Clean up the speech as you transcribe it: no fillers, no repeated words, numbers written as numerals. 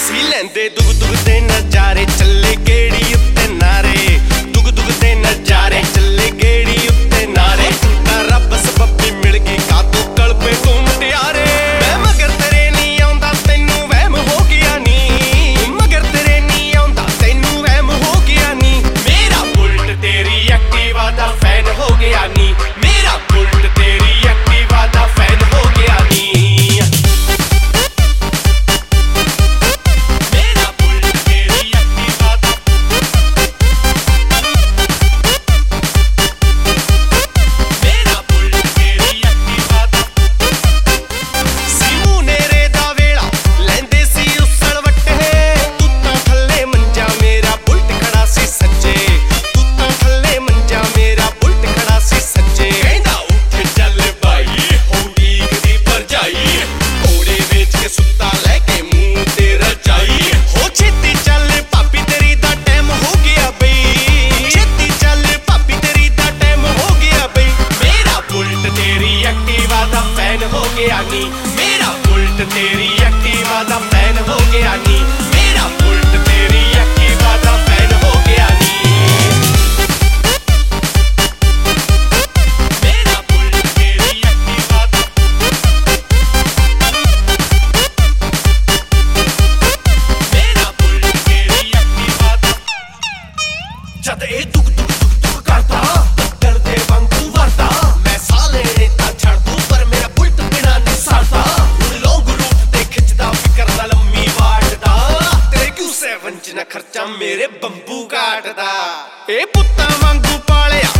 ਅਸੀਂ ਲੈਂਦੇ ਦੁਗ ਦੁਗ ਦੇ ਨਜ਼ਾਰੇ ਚੱਲੇ ਗੇੜੀ ਉੱਤੇ ਨਾਰੇ ਦੁਗ ਦੁਗ ਦੇ ਨਜ਼ਾਰੇ ਚੱਲੇ ਗੇੜੀ ਉੱਤੇ ਨਾਰੇ ਤਾਂ ਰੱਬ ਸਬੱਬੀ ਮਿਲ ਗਈ ਕਾਤੋਂ ਕਲਪੇ ਤੂੰ ਮੁਟਿਆਰੇ ਮੈਂ ਮਗਰ ਤੇਰੇ ਨਹੀਂ ਆਉਂਦਾ ਤੈਨੂੰ ਵਹਿਮ ਹੋ ਗਿਆ ਨੀ ਮਗਰ ਤੇਰੇ ਨਹੀਂ ਆਉਂਦਾ ਤੈਨੂੰ ਵਹਿਮ ਹੋ ਗਿਆ ਨੀ ਮੇਰਾ ਬੁਲਟ ਤੇਰੀ ਐਕਟਿਵਾ ਦਾ ਫੈਨ ਹੋ ਗਿਆ ਨੀ ਮੇਰਾ ਬੁਲਟ ਤੇਰੀ ਐਕਟਿਵਾ ਦਾ ਫੈਨ ਹੋ ਗਿਆ ਨੀ मेरा बुलट तेरी एक्टिवा दा फैन हो गया नी मेरा बुलट तेरी एक्टिवा दा फैन हो गया नी मेरा बुलट तेरी एक्टिवा दा मेरा बुलट तेरी एक्टिवा दा जद ए दुग दुग दुग दुग करदा बदल दे वांगू वरदा मैं साले ने ता छड़ दूं पर मेरा खर्चा मेरे बंबू काटदा ए पुत्तां वांगू पालिया